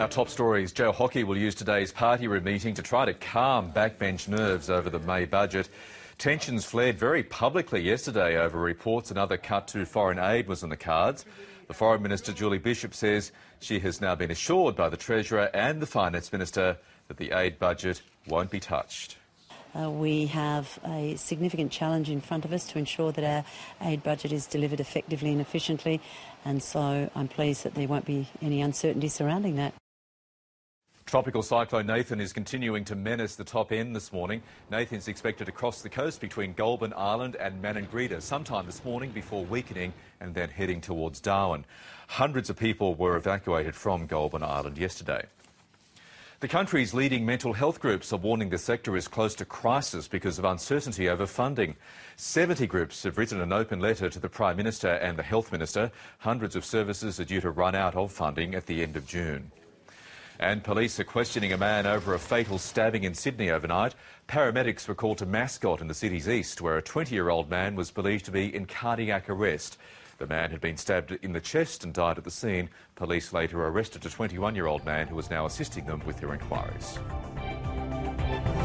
Our top stories. Joe Hockey will use today's party room meeting to try to calm backbench nerves over the May budget. Tensions flared very publicly yesterday over reports another cut to foreign aid was in the cards. The Foreign Minister, Julie Bishop, says she has now been assured by the Treasurer and the Finance Minister that the aid budget won't be touched. We have a significant challenge in front of us to ensure that our aid budget is delivered effectively and efficiently, and so I'm pleased that there won't be any uncertainty surrounding that. Tropical cyclone Nathan is continuing to menace the top end this morning. Nathan's expected to cross the coast between Goulburn Island and Maningrida sometime this morning before weakening and then heading towards Darwin. Hundreds of people were evacuated from Goulburn Island yesterday. The country's leading mental health groups are warning the sector is close to crisis because of uncertainty over funding. 70 groups have written an open letter to the Prime Minister and the Health Minister. Hundreds of services are due to run out of funding at the end of June. And police are questioning a man over a fatal stabbing in Sydney overnight. Paramedics were called to Mascot in the city's east, where a 20-year-old man was believed to be in cardiac arrest. The man had been stabbed in the chest and died at the scene. Police later arrested a 21-year-old man who is now assisting them with their inquiries.